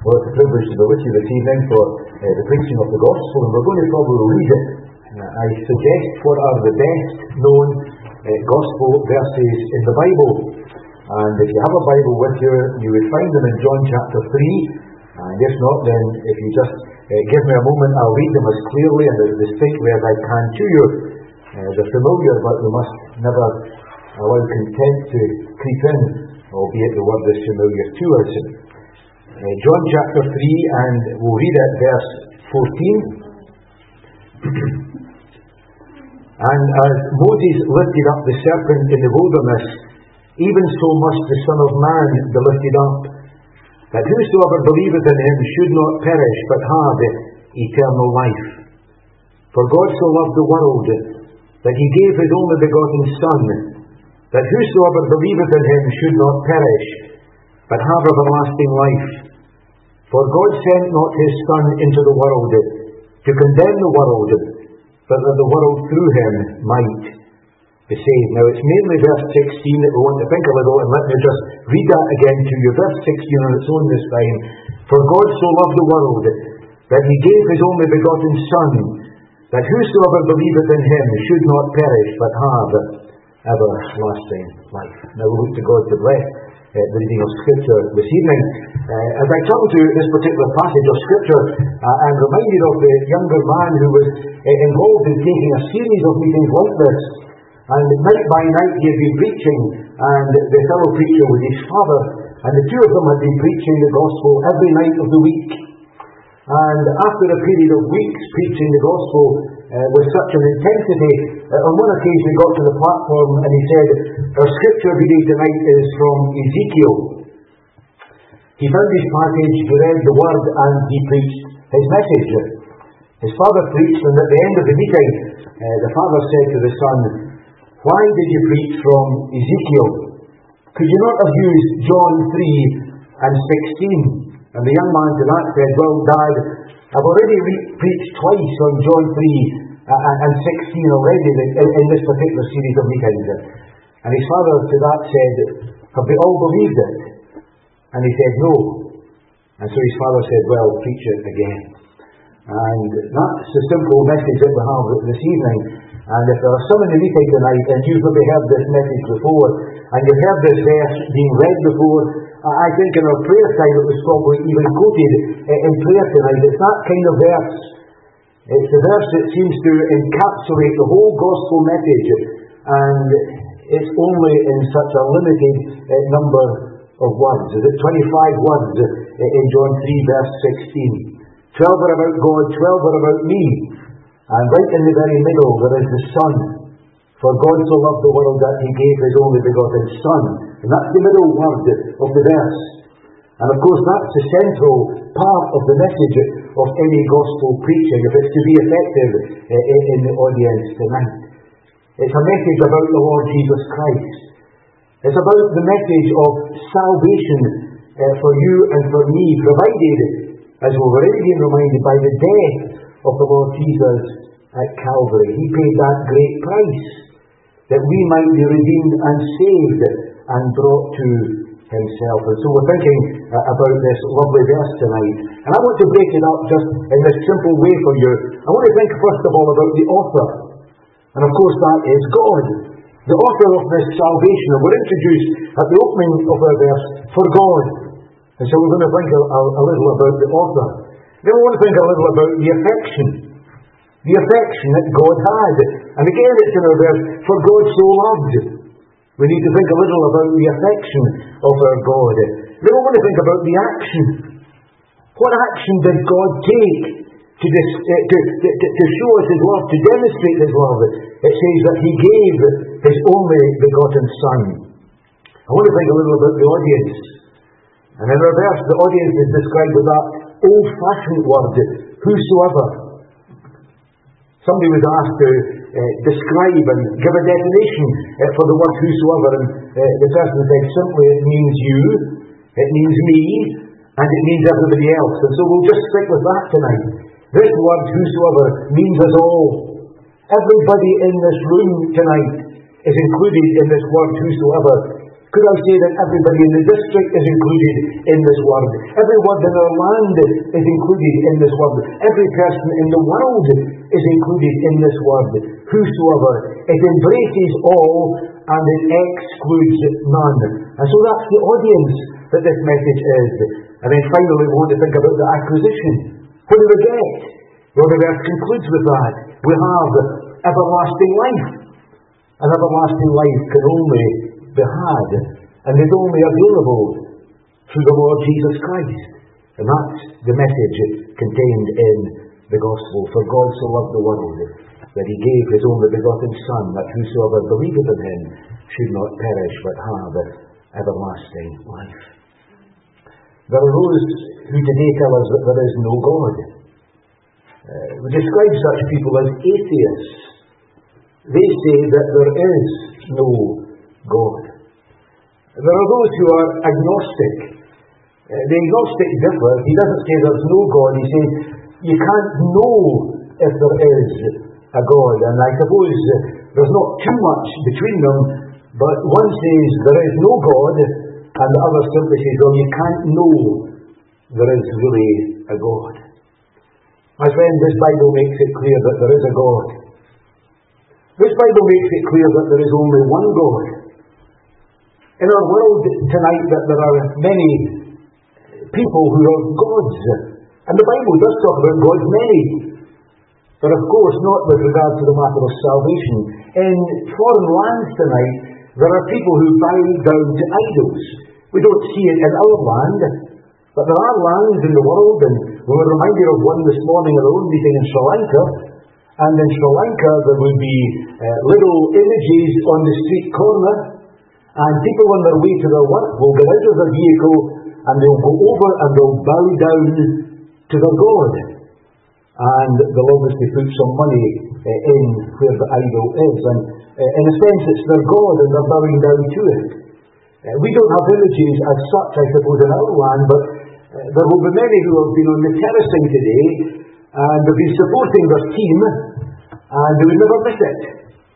Well, it's a privilege to be with you this evening for the preaching of the Gospel, and we're going to probably read it. I suggest what are the best known Gospel verses in the Bible. And if you have a Bible with you, you would find them in John chapter 3. And if not, then if you just give me a moment, I'll read them as clearly and as distinctly as I can to you. They're familiar, but we must never allow contempt to creep in, albeit the word is familiar to us. John chapter 3, and we'll read at verse 14. And as Moses lifted up the serpent in the wilderness, even so must the Son of Man be lifted up, that whosoever believeth in him should not perish, but have eternal life. For God so loved the world, that he gave his only begotten Son, that whosoever believeth in him should not perish, but have everlasting life. For God sent not his Son into the world to condemn the world, but that the world through him might be saved. Now it's mainly verse 16 that we want to think a little, and let me just read that again to you. Verse 16 on its own this time. For God so loved the world, that he gave his only begotten Son, that whosoever believeth in him should not perish, but have everlasting life. Now we look to God to bless the reading of Scripture this evening. As I come to this particular passage of Scripture, I'm reminded of the younger man who was involved in taking a series of meetings like this. And night by night he had been preaching, and the fellow preacher was his father, and the two of them had been preaching the gospel every night of the week. And after a period of weeks preaching the gospel with such an intensity, on one occasion he got to the platform and he said, "Our scripture reading tonight is from Ezekiel." He found his passage, he read the word, and he preached his message. His father preached, and at the end of the meeting, the father said to the son, "Why did you preach from Ezekiel? Could you not have used John 3 and 16? And the young man to that said, "Well, Dad, I've already preached twice on John 3 and 16 already in this particular series of meetings." And his father to that said, "Have they all believed it?" And he said, "No." And so his father said, "Well, preach it again." And that's the simple message that we have this evening. And if there are some in the meeting tonight, and you've maybe heard this message before, and you've heard this verse being read before, I think in our prayer time it was probably even quoted in prayer tonight. It's that kind of verse. It's the verse that seems to encapsulate the whole gospel message, and it's only in such a limited number of words. Is it 25 words in John 3 verse 16? 12 are about God, 12 are about me. And right in the very middle there is the Son. For God so loved the world that he gave his only begotten Son. And that's the middle word of the verse. And of course that's the central part of the message of any gospel preaching, if it's to be effective in the audience tonight. It's a message about the Lord Jesus Christ. It's about the message of salvation for you and for me, provided, as we've already been reminded, by the death of the Lord Jesus at Calvary. He paid that great price that we might be redeemed and saved and brought to himself. And so we're thinking about this lovely verse tonight. And I want to break it up just in this simple way for you. I want to think first of all about the author. And of course that is God. The author of this salvation. And we're introduced at the opening of our verse for God. And so we're going to think a little about the author. Then we want to think a little about the affection. The affection that God had. And again it's in our verse, for God so loved. We need to think a little about the affection of our God. Then we want to think about the action. What action did God take to show us his love, to demonstrate his love? It says that he gave his only begotten Son. I want to think a little about the audience. And in our verse, the audience is described with that old-fashioned word, whosoever. Somebody was asked to describe and give a definition for the word whosoever, and the person said simply it means you, it means me, and it means everybody else. And so we'll just stick with that tonight. This word whosoever means us all. Everybody in this room tonight is included in this word whosoever. Could I say that everybody in the district is included in this word? Every word in our land is included in this word. Every person in the world is included in this word. Whosoever. It embraces all and it excludes none. And so that's the audience that this message is. And then finally we want to think about the acquisition. What do we get? Well, the verse concludes with that. We have everlasting life. And everlasting life can only be had, and is only available through the Lord Jesus Christ. And that's the message contained in the Gospel. For God so loved the world that he gave his only begotten Son, that whosoever believeth in him should not perish but have everlasting life. There are those who today tell us that there is no God. We describe such people as atheists. They say that there is no God. There are those who are agnostic. The agnostic differ. He doesn't say there's no God. He says you can't know if there is a God. And I suppose there's not too much between them, but one says there is no God, and the other simply says, well, you can't know there is really a God. My friend, this Bible makes it clear that there is a God. This Bible makes it clear that there is only one God. In our world tonight, that there are many people who are gods. And the Bible does talk about gods, many. But of course, not with regard to the matter of salvation. In foreign lands tonight, there are people who bow down to idols. We don't see it in our land, but there are lands in the world, and we were reminded of one this morning at our own meeting in Sri Lanka. And in Sri Lanka, there would be little images on the street corner, and people on their way to their work will get out of their vehicle and they'll go over and they'll bow down to their God. And they'll obviously put some money in where the idol is. And in a sense, it's their God and they're bowing down to it. We don't have images as such, I suppose, in our land, but there will be many who have been on the terracing today and they've been supporting their team and they would never miss it.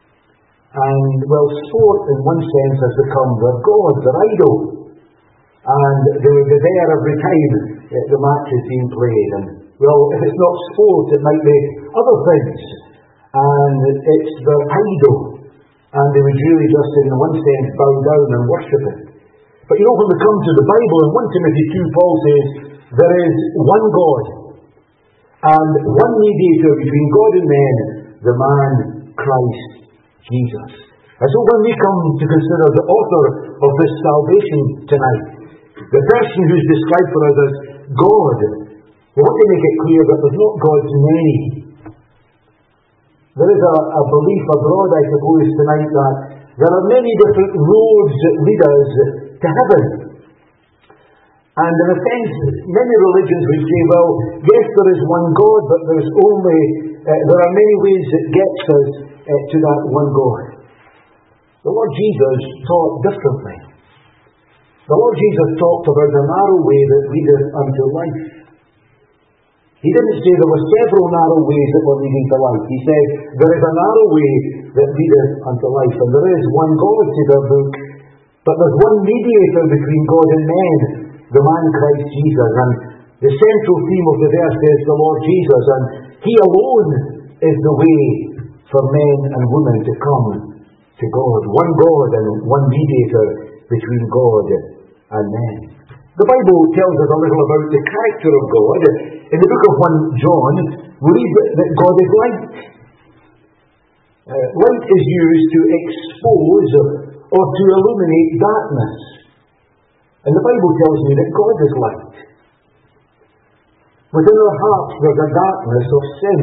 And, well, sport in one sense has become their God, their idol. And they will be there every time the match is being played. And, well, if it's not sport, it might be other things. And it's their idol. And they would really just, in one sense, bow down and worship it. But you know, when we come to the Bible, in 1 Timothy 2, Paul says, there is one God and one mediator between God and men, the man Christ Jesus. And so when we come to consider the author of this salvation tonight, the person who's described for us as God, we want to make it clear that there's not God's many. There is a belief abroad, I suppose, tonight that there are many different roads that lead us to heaven. And in a sense, many religions would say, well, yes, there is one God, but there are many ways that gets us to that one God. The Lord Jesus taught differently. The Lord Jesus talked about a narrow way that leadeth unto life. He didn't say there were several narrow ways that were leading to life. He said there is a narrow way that leadeth unto life. And there is one God, says our book, but there's one mediator between God and men, the man Christ Jesus. And the central theme of the verse is the Lord Jesus, and he alone is the way for men and women to come to God. One God and one mediator between God and men. The Bible tells us a little about the character of God. In the book of 1 John, we read that God is light. Light is used to expose or to illuminate darkness. And the Bible tells me that God is light. Within our hearts there's a darkness of sin.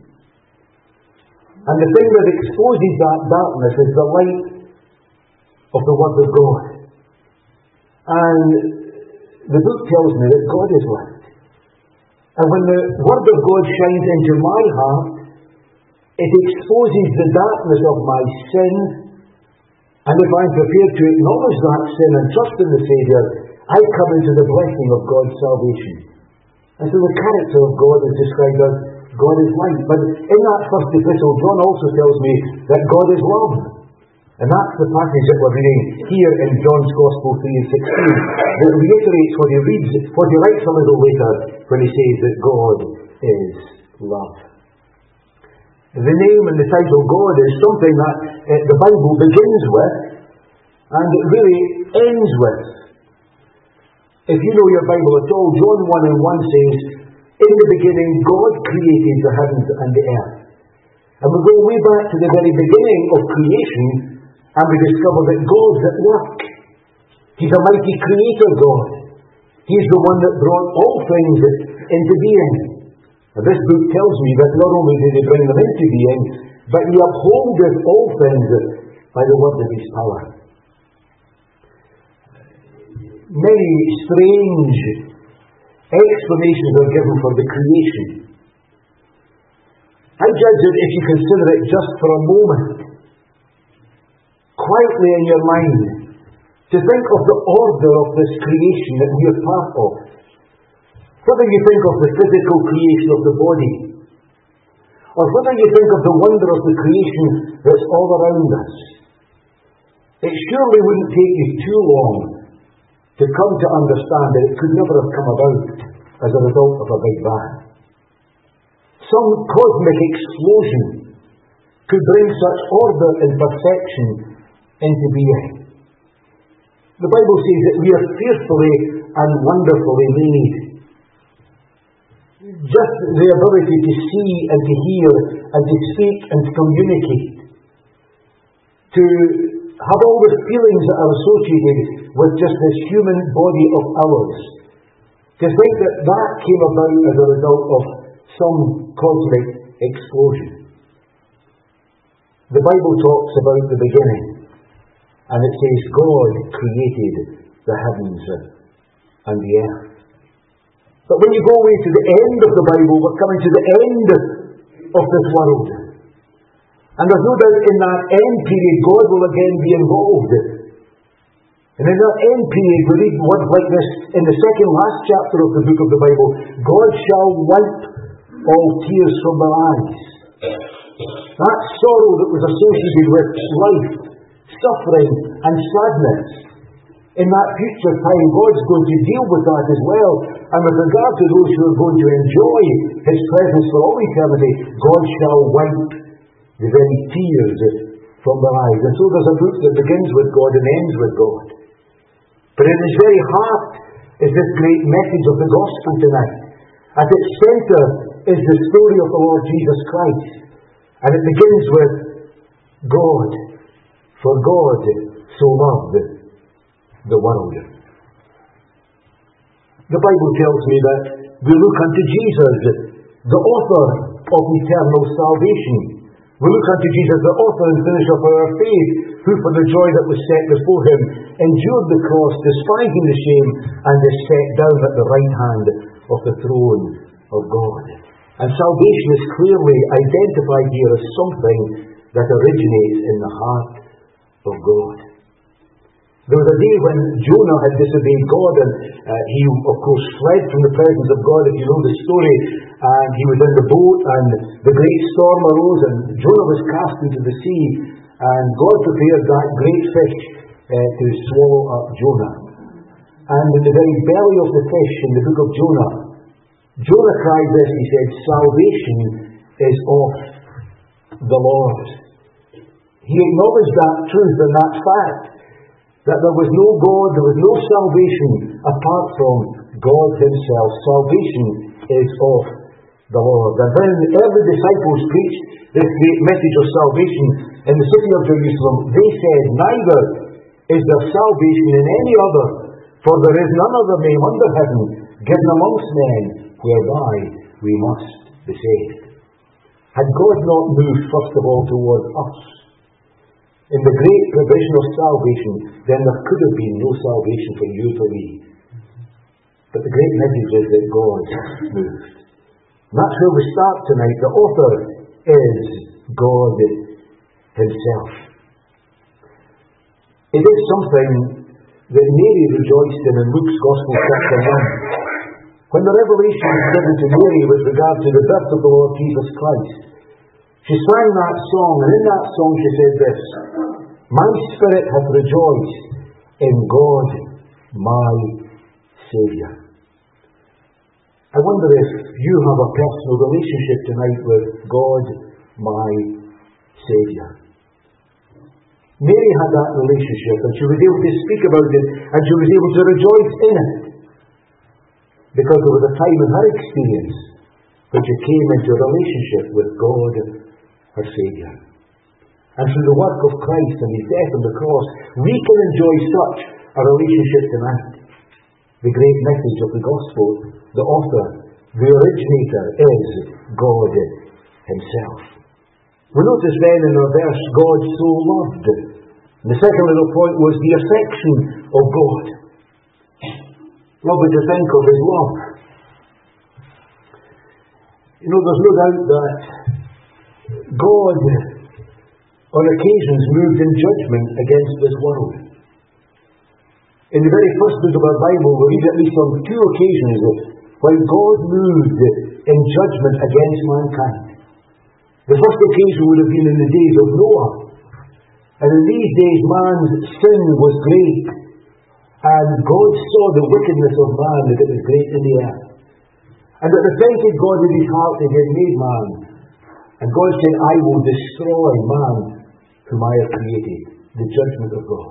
And the thing that exposes that darkness is the light of the Word of God. And the book tells me that God is light. And when the Word of God shines into my heart, it exposes the darkness of my sin. And if I'm prepared to acknowledge that sin and trust in the Saviour, I come into the blessing of God's salvation. And so the character of God is described as God is light. But in that first epistle, John also tells me that God is love. And that's the passage that we're reading here in John's Gospel 3 and 16, that reiterates what he reads, what he writes a little later when he says that God is love. The name and the title God is something that the Bible begins with and it really ends with. If you know your Bible at all, John 1 and 1 says, in the beginning God created the heavens and the earth. And we go way back to the very beginning of creation and we discover that God's at work. He's a mighty creator God. He's the one that brought all things into being. Now this book tells me that not only did he bring them into being, but he upholdeth all things by the word of his power. Many strange explanations are given for the creation. I judge that if you consider it just for a moment, quietly in your mind, to think of the order of this creation that we are part of. Whether you think of the physical creation of the body, or whether you think of the wonder of the creation that's all around us, it surely wouldn't take you too long to come to understand that it could never have come about as a result of a Big Bang. Some cosmic explosion could bring such order and perfection into being. The Bible says that we are fearfully and wonderfully made. Just the ability to see and to hear and to speak and to communicate, to have all the feelings that are associated with just this human body of ours, to think that that came about as a result of some cosmic explosion. The Bible talks about the beginning, and it says God created the heavens and the earth. But when you go away to the end of the Bible, we're coming to the end of this world. And there's no doubt in that end period God will again be involved. And in that end period we read words like this in the second last chapter of the book of the Bible: God shall wipe all tears from their eyes. That sorrow that was associated with life, suffering and sadness, in that future time God's going to deal with that as well. And with regard to those who are going to enjoy his presence for all eternity, God shall wipe the very tears from their eyes. And so there's a book that begins with God and ends with God. But in its very heart is this great message of the gospel tonight. At its centre is the story of the Lord Jesus Christ. And it begins with God. For God so loved the world. The Bible tells me that we look unto Jesus, the author of eternal salvation. We look unto Jesus, the author and finisher of our faith, who for the joy that was set before him endured the cross, despising the shame, and is set down at the right hand of the throne of God. And salvation is clearly identified here as something that originates in the heart of God. There was a day when Jonah had disobeyed God, and he of course fled from the presence of God, if you know the story, and he was in the boat and the great storm arose and Jonah was cast into the sea, and God prepared that great fish to swallow up Jonah. And in the very belly of the fish, in the book of Jonah, Jonah cried this, he said, "Salvation is of the Lord." He acknowledged that truth and that fact, that there was no God, there was no salvation apart from God himself. Salvation is of the Lord. And when the early disciples preached this great message of salvation in the city of Jerusalem, they said, "Neither is there salvation in any other, for there is none other name under heaven given amongst men whereby we must be saved." Had God not moved first of all towards us in the great provision of salvation, then there could have been no salvation for you, for me. But the great message is that God moved. And that's where we start tonight. The author is God himself. It is something that Mary rejoiced in Luke's Gospel chapter 1. When the revelation was given to Mary with regard to the birth of the Lord Jesus Christ, she sang that song, and in that song she said this: My spirit hath rejoiced in God my Saviour. I wonder if you have a personal relationship tonight with God my Saviour. Mary had that relationship, and she was able to speak about it, and she was able to rejoice in it, because there was a time in her experience when she came into a relationship with God, her Saviour. And through the work of Christ and His death on the cross, we can enjoy such a relationship tonight. The great message of the gospel, the author, the originator is God Himself. We notice then in our verse, God so loved. And the second little point was the affection of God. Love is to think of His love. You know, there's no doubt that God on occasions moved in judgment against this world. In the very first book of our Bible, we read at least on 2 occasions when God moved in judgment against mankind. The first occasion would have been in the days of Noah. And in these days, man's sin was great. And God saw the wickedness of man, that it was great in the earth. And it repented God in His heart that He had made man. And God said, I will destroy man whom I have created. The judgment of God.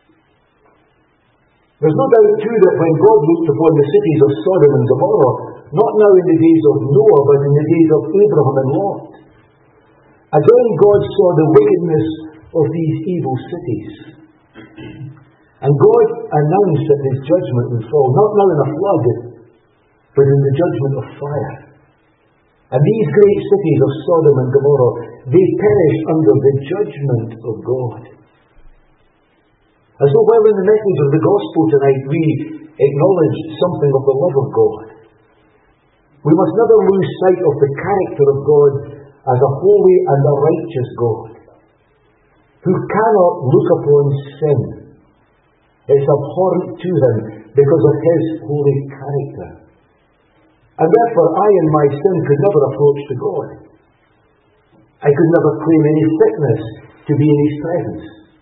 There's no doubt too that when God looked upon the cities of Sodom and Gomorrah, not now in the days of Noah, but in the days of Abraham and Lot, again God saw the wickedness of these evil cities. And God announced that His judgment would fall, not now in a flood, but in the judgment of fire. And these great cities of Sodom and Gomorrah, they perished under the judgment of God. And so while in the message of the gospel tonight we acknowledge something of the love of God, we must never lose sight of the character of God as a holy and a righteous God, who cannot look upon sin. It's abhorrent to Him because of His holy character. And therefore I in my sin could never approach to God. I could never claim any fitness to be in His presence.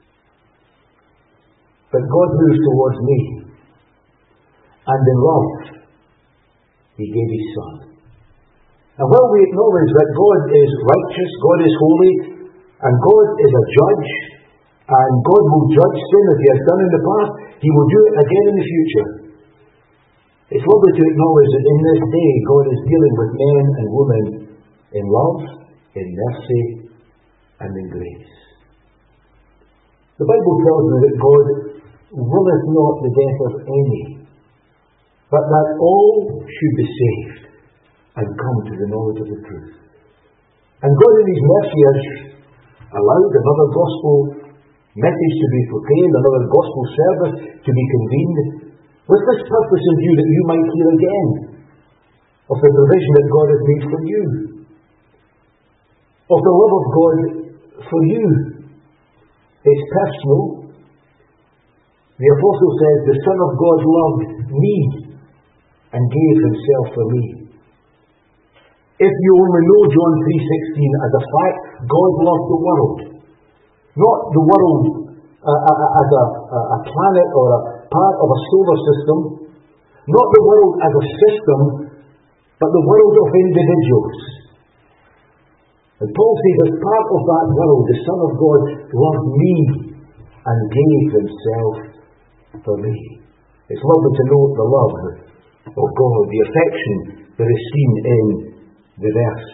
But God moves towards me, and in love He gave His Son. And while we acknowledge that God is righteous, God is holy, and God is a judge, and God will judge sin as He has done in the past, He will do it again in the future. It's lovely to acknowledge that in this day God is dealing with men and women in love, in mercy, and in grace. The Bible tells me that God willeth not the death of any, but that all should be saved and come to the knowledge of the truth. And God in His mercy has allowed another gospel message to be proclaimed, another gospel service to be convened, with this purpose in view that you might hear again of the provision that God has made for you, of the love of God for you. It's personal. The Apostle says, the Son of God loved me and gave Himself for me. If you only know John 3:16 as a fact, God loved the world. Not the world as a planet or a part of a solar system. Not the world as a system, but the world of individuals. And Paul says, as part of that world, the Son of God loved me and gave Himself for me. It's lovely to note the love of God, the affection that is seen in the verse.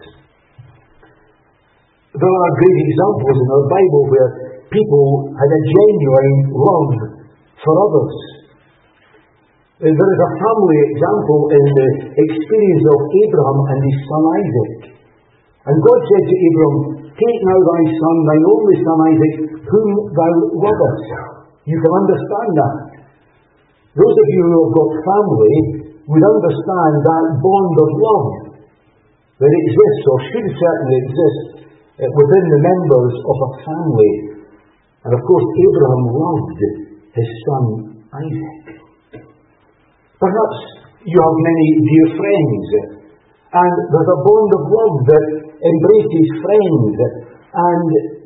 There are great examples in our Bible where people had a genuine love for others. There is a family example in the experience of Abraham and his son Isaac. And God said to Abraham, take now thy son, thine only son Isaac, whom thou lovest. You can understand that. Those of you who have got family would understand that bond of love that exists, or should certainly exist, within the members of a family. And of course, Abraham loved his son Isaac. Perhaps you have many dear friends, and there's a bond of love that embraces friends, and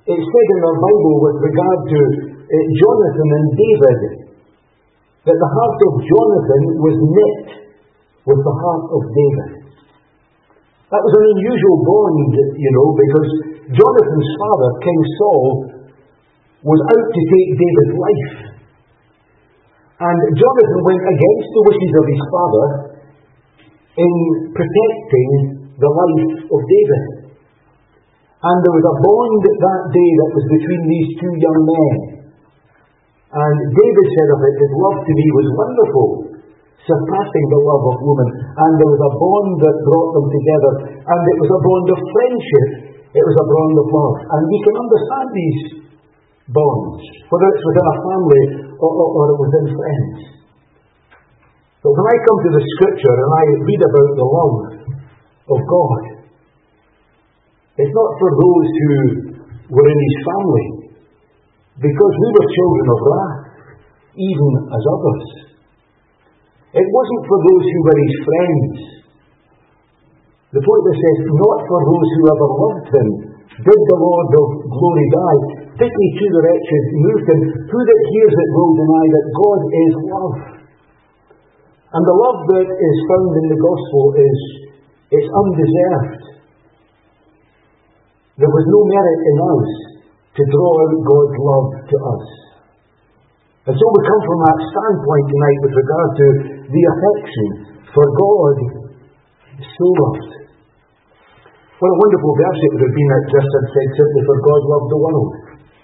It's said in our Bible with regard to Jonathan and David that the heart of Jonathan was knit with the heart of David. That was an unusual bond, because Jonathan's father, King Saul, was out to take David's life. And Jonathan went against the wishes of his father in protecting the life of David. And there was a bond that day that was between these two young men. And David said of it, his love to me was wonderful, surpassing the love of woman. And there was a bond that brought them together. And it was a bond of friendship. It was a bond of love. And we can understand these bonds, whether it's within a family or within friends. But when I come to the Scripture and I read about the love of God, it's not for those who were in his family, because we were children of wrath, even as others. It wasn't for those who were his friends. The poet says, not for those who ever loved him did the Lord of glory die. Pity to the wretched moved him. Who that hears it will deny that God is love. And the love that is found in the gospel it's undeserved. There was no merit in us to draw out God's love to us. And so we come from that standpoint tonight with regard to the affection for God so loved. What a wonderful verse it would have been that just had said simply, for God loved the world.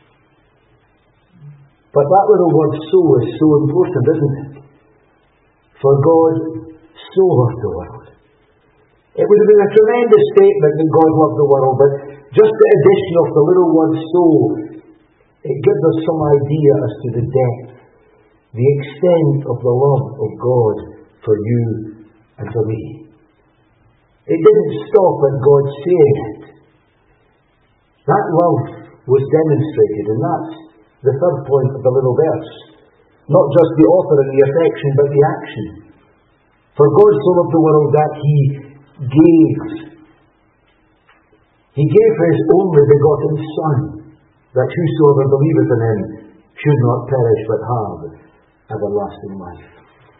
But that little word so is so important, isn't it? For God so loved the world. It would have been a tremendous statement that God loved the world, but just the addition of the little word so, it gives us some idea as to the depth, the extent of the love of God for you and for me. It didn't stop at God saying it. That love was demonstrated, and that's the third point of the little verse. Not just the author and the affection, but the action. For God so loved the world that he gave. He gave his only begotten Son, that whosoever believeth in him should not perish but have everlasting life.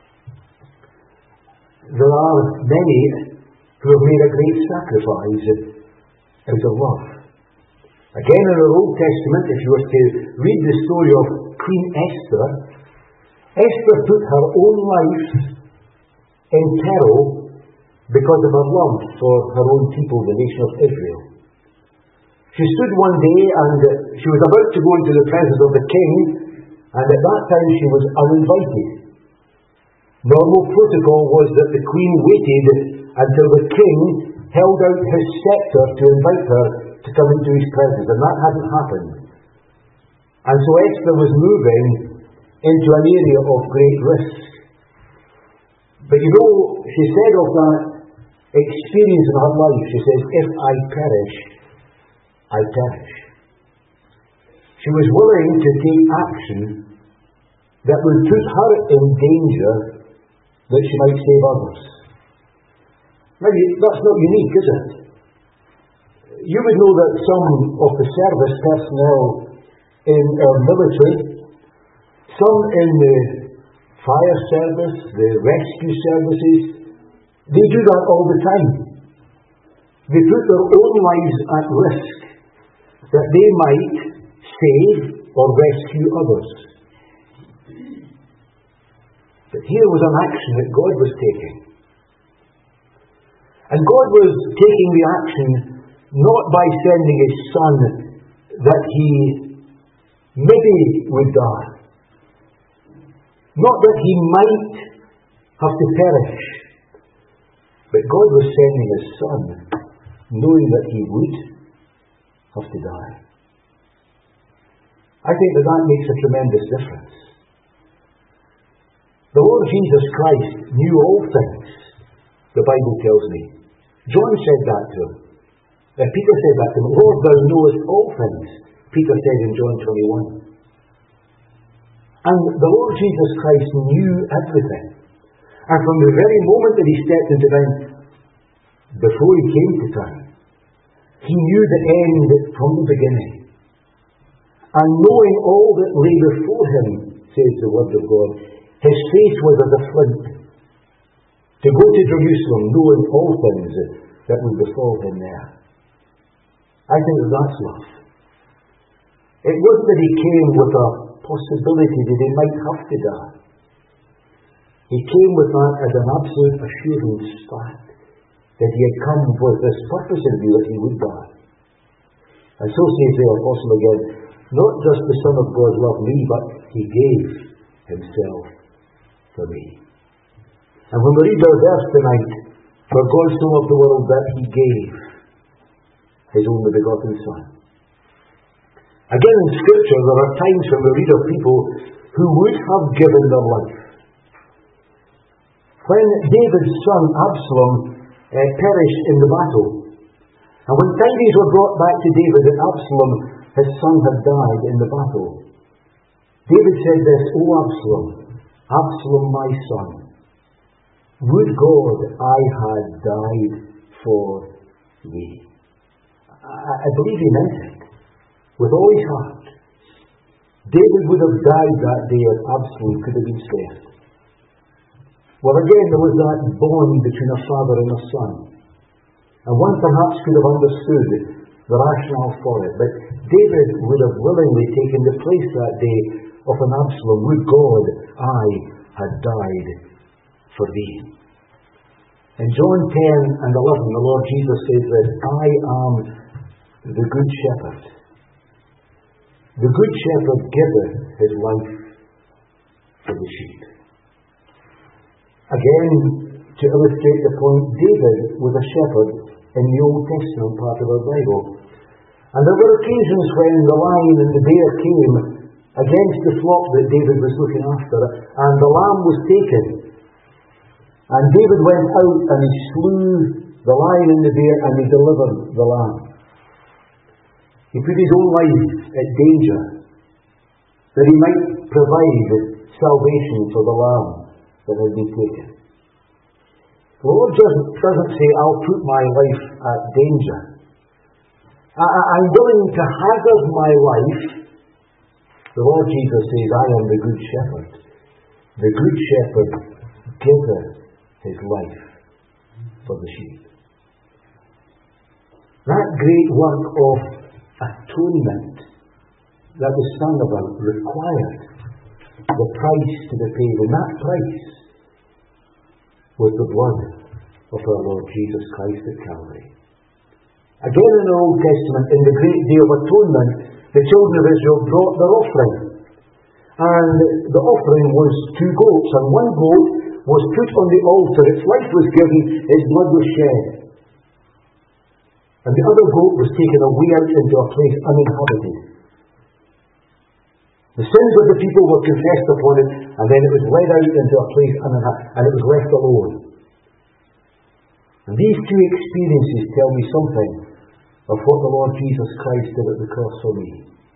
There are many who have made a great sacrifice out of love. Again, in the Old Testament, if you were to read the story of Queen Esther, Esther put her own life in peril because of her love for her own people, the nation of Israel. She stood one day and she was about to go into the presence of the king, and at that time she was uninvited. Normal protocol was that the queen waited until the king held out his scepter to invite her to come into his presence, and that hadn't happened. And so Esther was moving into an area of great risk. But she said of that experience in her life, she says, if I perish, I perish. She was willing to take action that would put her in danger that she might save others. Now, that's not unique, is it? You would know that some of the service personnel in our military, some in the fire service, the rescue services, they do that all the time. They put their own lives at risk that they might save or rescue others. But here was an action that God was taking. And God was taking the action not by sending his Son that he maybe would die. Not that he might have to perish. But God was sending his Son knowing that he would have to die. I think that makes a tremendous difference. The Lord Jesus Christ knew all things, the Bible tells me. John said that to him. Peter said that to him. Lord, thou knowest all things, Peter said in John 21. And the Lord Jesus Christ knew everything. And from the very moment that he stepped into time, before he came to time, he knew the end from the beginning. And knowing all that lay before him, says the word of God, his face was as a flint, to go to Jerusalem, knowing all things that would befall him there. I think that's love. It wasn't that he came with a possibility that he might have to die. He came with that as an absolute assurance fact that he had come with this purpose in view that he would die. And so says the apostle again, not just the Son of God loved me, but he gave himself for me. And when we read our verse tonight, for God so loved the world that he gave his only begotten Son. Again in Scripture there are times when we read of people who would have given their life. When David's son Absalom perished in the battle, and when tidings were brought back to David that Absalom, his son, had died in the battle, David said this, O Absalom, Absalom my son, would God I had died for thee. I believe he meant it with all his heart. David would have died that day if Absalom could have been spared. Well, again, there was that bond between a father and a son. And one perhaps could have understood the rationale for it. But David would have willingly taken the place that day of an Absalom. Would God I had died for thee. In John 10 and 11, the Lord Jesus says this, I am the good shepherd. The good shepherd giveth his life for the sheep. Again, to illustrate the point, David was a shepherd in the Old Testament part of our Bible. And there were occasions when the lion and the bear came against the flock that David was looking after, and the lamb was taken. And David went out and he slew the lion and the bear and he delivered the lamb. He put his own life at danger that he might provide salvation for the lamb that had been taken. The Lord doesn't say, I'll put my life at danger. I'm willing to hazard my life. The Lord Jesus says, I am the good shepherd. The good shepherd giveth his life for the sheep. That great work of atonement that was sung about required the price to be paid, and that price was the blood of our Lord Jesus Christ at Calvary. Again in the Old Testament, in the great day of atonement, the children of Israel brought their offering. And the offering was 2 goats, and one goat was put on the altar, its life was given, its blood was shed. And the other goat was taken away out into a place uninhabited. The sins of the people were confessed upon it, and then it was led out into a place uninhabited, and it was left alone. And these 2 experiences tell me something of what the Lord Jesus Christ did at the cross for me.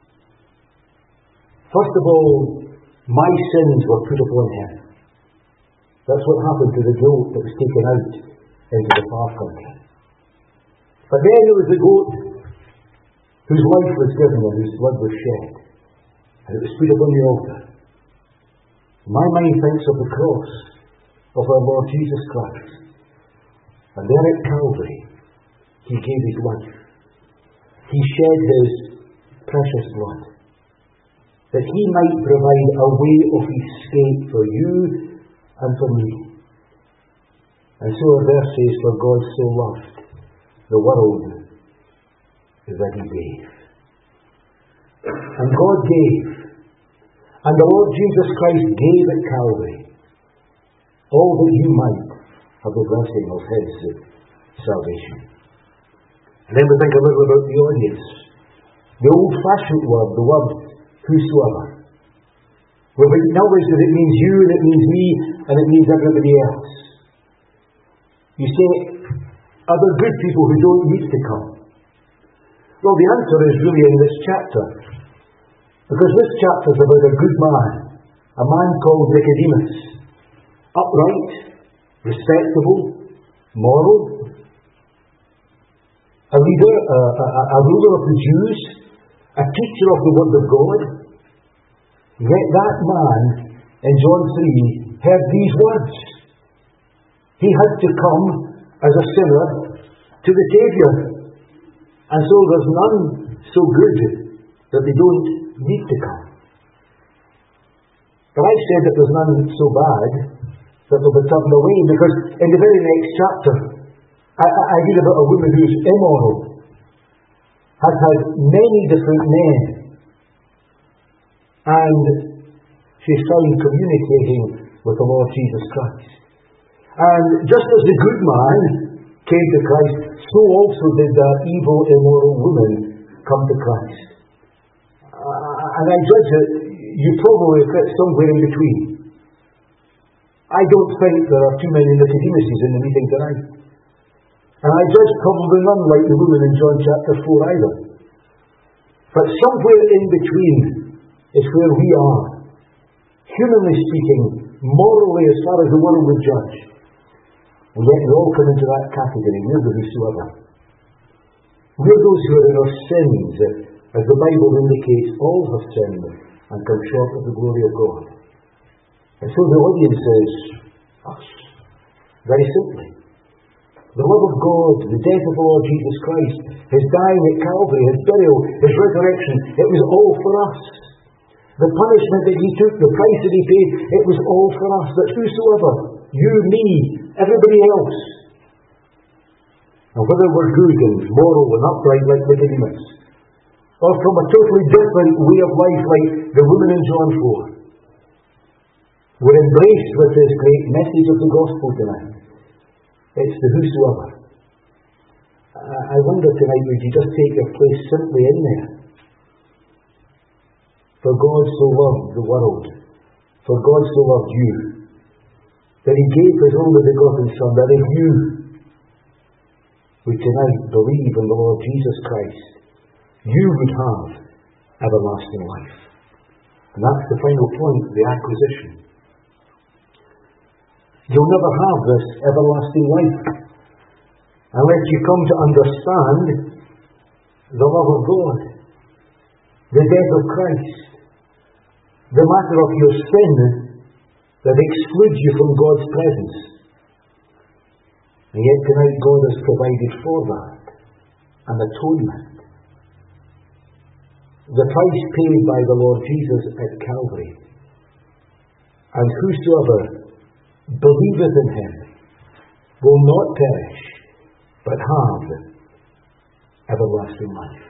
First of all, my sins were put upon him. That's what happened to the goat that was taken out into the far country. But then there was the goat whose life was given and whose blood was shed. And it was put upon the altar. My mind thinks of the cross of our Lord Jesus Christ. And there at Calvary, he gave his life. He shed his precious blood, that he might provide a way of escape for you and for me. And so our verse says, for God so loved the world that he gave. And God gave. And the Lord Jesus Christ gave at Calvary all that you might have the blessing of his salvation. And then we think a little about the audience. The old-fashioned word, the word whosoever. Well, nowadays it means you, and it means me, and it means everybody else. You say, are there good people who don't need to come? Well, the answer is really in this chapter. Because this chapter is about a good man, a man called Nicodemus. Upright, respectable, moral, a leader, a ruler of the Jews, a teacher of the Word of God. Yet that man, in John 3, heard these words. He had to come as a sinner to the Saviour. And so there's none so good that they don't need to come. But I've said that there's none so bad that they'll be turned away, because in the very next chapter, I read about a woman who's immoral, has had many different men, and she's found communicating with the Lord Jesus Christ. And just as the good man came to Christ, so also did that evil, immoral woman come to Christ. And I judge that you probably fit somewhere in between. I don't think there are too many Nicodemuses in the meeting tonight. And I judge probably none like the woman in John chapter 4 either. But somewhere in between is where we are. Humanly speaking, morally as far as the world would judge. And yet we all come into that category. We're the whosoever. We're those who are in our sins, as the Bible indicates, all have sinned and come short of the glory of God. And so the audience is us. Very simply. The love of God, the death of the Lord Jesus Christ, His dying at Calvary, His burial, His resurrection, it was all for us. The punishment that He took, the price that He paid, it was all for us. That whosoever, you, me, everybody else, and whether we're good and moral and upright like Nicodemus, or from a totally different way of life like the woman in John 4, we're embraced with this great message of the gospel tonight. It's the whosoever. I wonder tonight, would you just take your place simply in there? For God so loved the world, for God so loved you, that He gave His only begotten Son, that if you would tonight believe in the Lord Jesus Christ, you would have everlasting life. And that's the final point, the acquisition. You'll never have this everlasting life unless you come to understand the love of God, the death of Christ, the matter of your sin that excludes you from God's presence. And yet tonight God has provided for that an atonement. The price paid by the Lord Jesus at Calvary. And whosoever believeth in Him will not perish, but have everlasting life.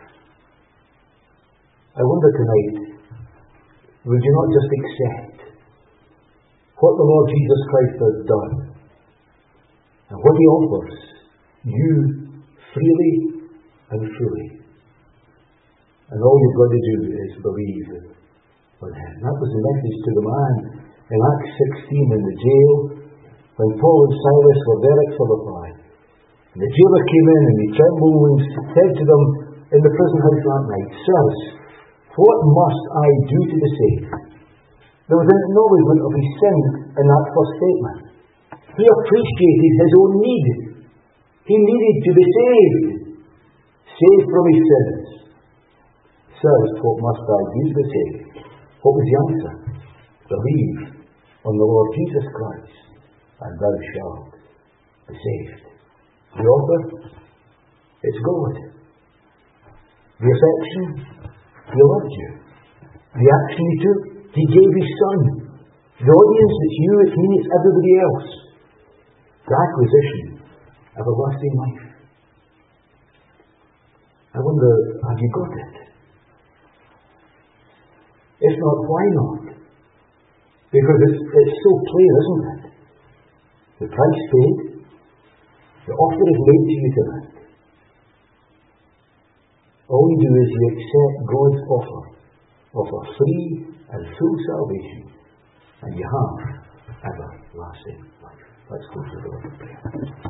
I wonder tonight, would you not just accept what the Lord Jesus Christ has done and what He offers you freely and fully? And all you've got to do is believe on Him. That was the message to the man in Acts 16 in the jail, when Paul and Silas were there at Philippi. And the jailer came in and he trembled and said to them in the prison house that night, Sirs, what must I do to be saved? There was an acknowledgement of his sin in that first statement. He appreciated his own need. He needed to be saved. Saved from his sins. Sirs, what must I do to be saved? What was the answer? Believe on the Lord Jesus Christ, and thou shalt be saved. The author? It's God. The affection? He loved you. The action He took? He gave His Son. The audience? It's you, it's me, it's everybody else. The acquisition, everlasting life. I wonder, have you got it? If not, why not? Because it's so plain, isn't it? The price paid, the offer is made to you tonight. All you do is you accept God's offer of a free and full salvation, and you have everlasting life. Let's go to the Lord in prayer.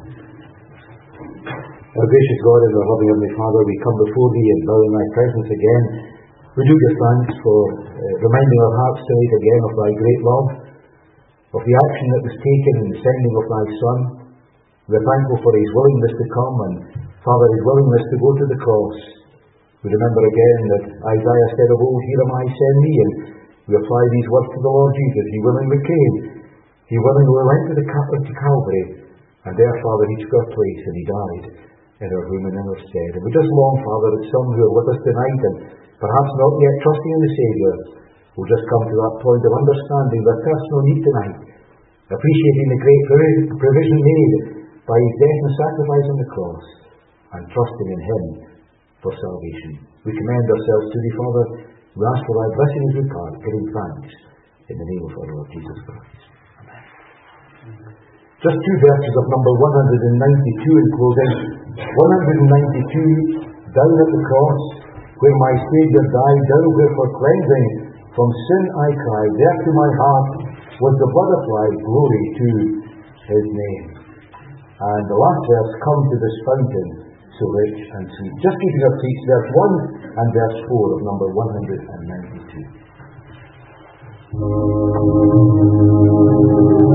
Our gracious God and our loving Heavenly Father, we come before Thee and bow in Thy presence again. We do give thanks for reminding our hearts tonight again of Thy great love, of the action that was taken in the sending of Thy Son. We're thankful for His willingness to come and, Father, His willingness to go to the cross We remember again that Isaiah said of old, "Here am I, send me," and we apply these words to the Lord Jesus. He willingly came. He willingly went to Calvary, and there, Father, He took our place and He died in our room and in our stead. And we just long, Father, that some who are with us tonight and perhaps not yet trusting in the Saviour will just come to that point of understanding their personal need tonight, appreciating the great provision made by His death and sacrifice on the cross, and trusting in Him for salvation. We commend ourselves to Thee, Father. We ask for Thy blessing as we part, giving thanks in the name of our Lord Jesus Christ. Amen. Just two verses of number 192 in closing. 192, down at the cross, where my Saviour died, down where for cleansing from sin I cried, there to my heart was the blood applied, glory to His name. And the last verse, come to this fountain, so rich and sweet. Just keeping our seats, verse 1 and verse 4 of number 192.